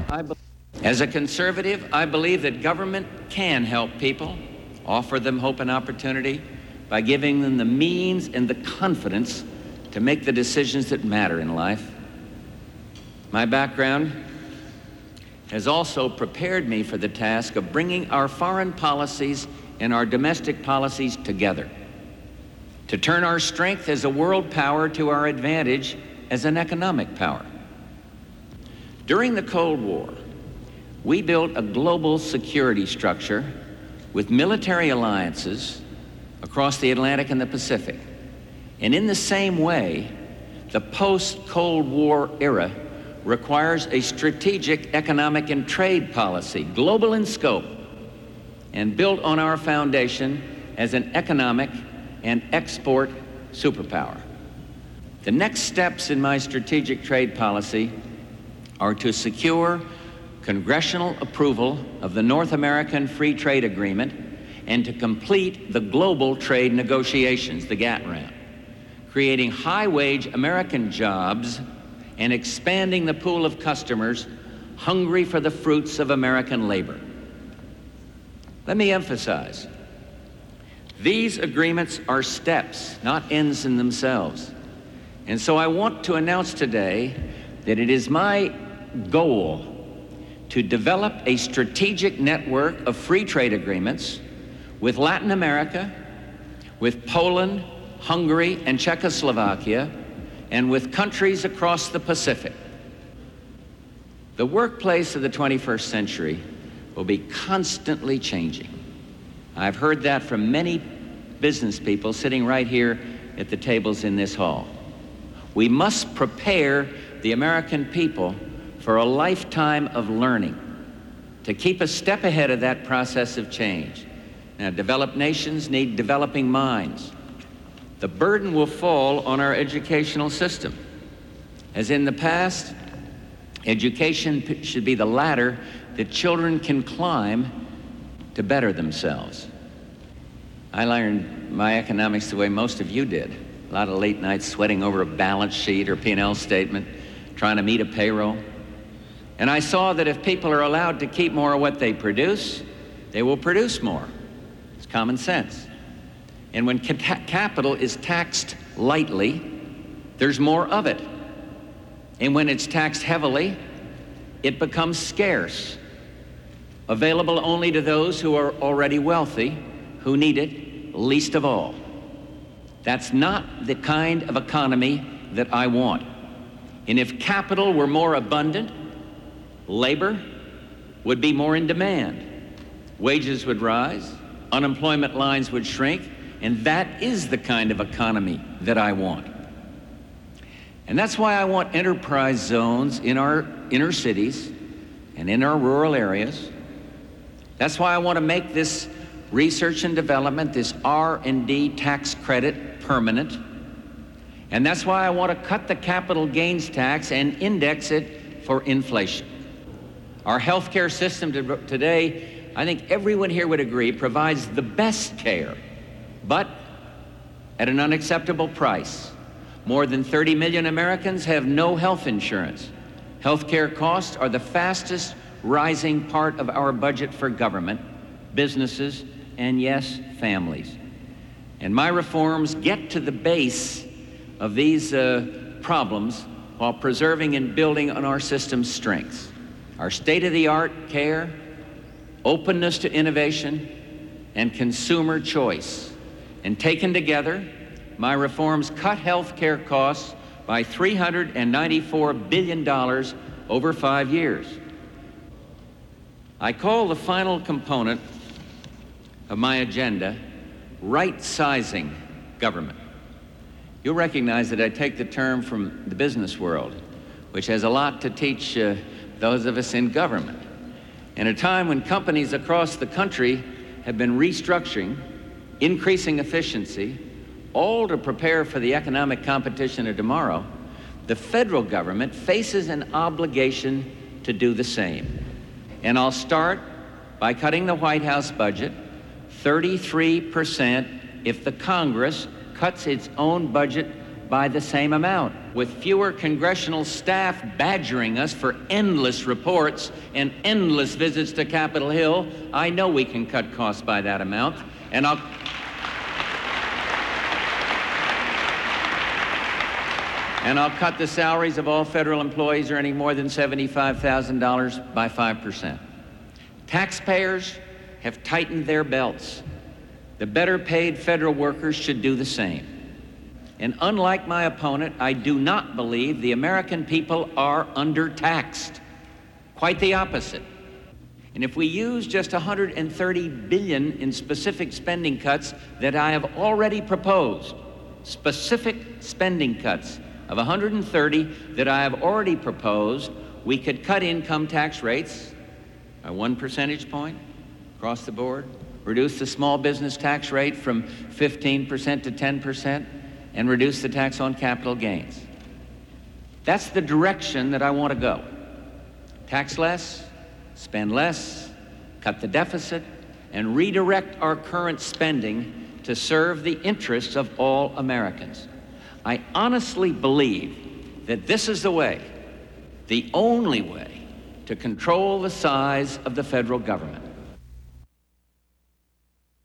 As a conservative, I believe that government can help people, offer them hope and opportunity by giving them the means and the confidence to make the decisions that matter in life. My background has also prepared me for the task of bringing our foreign policies and our domestic policies together, to turn our strength as a world power to our advantage as an economic power. During the Cold War, we built a global security structure with military alliances across the Atlantic and the Pacific. And in the same way, the post-Cold War era requires a strategic economic and trade policy, global in scope, and built on our foundation as an economic and export superpower. The next steps in my strategic trade policy are to secure congressional approval of the North American Free Trade Agreement and to complete the global trade negotiations, the GATT round, creating high-wage American jobs and expanding the pool of customers hungry for the fruits of American labor. Let me emphasize, these agreements are steps, not ends in themselves. And so I want to announce today that it is my goal to develop a strategic network of free trade agreements with Latin America, with Poland, Hungary, and Czechoslovakia, and with countries across the Pacific. The workplace of the 21st century will be constantly changing. I've heard that from many business people sitting right here at the tables in this hall. We must prepare the American people for a lifetime of learning to keep a step ahead of that process of change. Now, developed nations need developing minds. The burden will fall on our educational system. As in the past, education should be the ladder that children can climb to better themselves. I learned my economics the way most of you did. A lot of late nights sweating over a balance sheet or P&L statement, trying to meet a payroll. And I saw that if people are allowed to keep more of what they produce, they will produce more. It's common sense. And when capital is taxed lightly, there's more of it. And when it's taxed heavily, it becomes scarce, available only to those who are already wealthy, who need it least of all. That's not the kind of economy that I want. And if capital were more abundant, labor would be more in demand. Wages would rise, unemployment lines would shrink, and that is the kind of economy that I want. And that's why I want enterprise zones in our inner cities and in our rural areas. That's why I want to make this research and development, this R&D tax credit, permanent. And that's why I want to cut the capital gains tax and index it for inflation. Our healthcare system today, I think everyone here would agree, provides the best care, but at an unacceptable price. More than 30 million Americans have no health insurance. Healthcare costs are the fastest rising part of our budget for government, businesses, and yes, families. And my reforms get to the base of these problems while preserving and building on our system's strengths. Our state-of-the-art care, openness to innovation, and consumer choice. And taken together, my reforms cut health care costs by $394 billion over 5 years. I call the final component of my agenda right-sizing government. You'll recognize that I take the term from the business world, which has a lot to teach those of us in government. In a time when companies across the country have been restructuring, increasing efficiency, all to prepare for the economic competition of tomorrow, the federal government faces an obligation to do the same. And I'll start by cutting the White House budget 33% if the Congress cuts its own budget by the same amount. With fewer congressional staff badgering us for endless reports and endless visits to Capitol Hill, I know we can cut costs by that amount, and I'll cut the salaries of all federal employees earning more than $75,000 by 5%. Taxpayers have tightened their belts. The better paid federal workers should do the same. And unlike my opponent, I do not believe the American people are undertaxed. Quite the opposite. And if we use just $130 billion in specific spending cuts that I have already proposed, specific spending cuts of 130 that I have already proposed, we could cut income tax rates by 1 percentage point across the board, reduce the small business tax rate from 15% to 10%, and reduce the tax on capital gains. That's the direction that I want to go. Tax less, spend less, cut the deficit, and redirect our current spending to serve the interests of all Americans. I honestly believe that this is the way, the only way, to control the size of the federal government.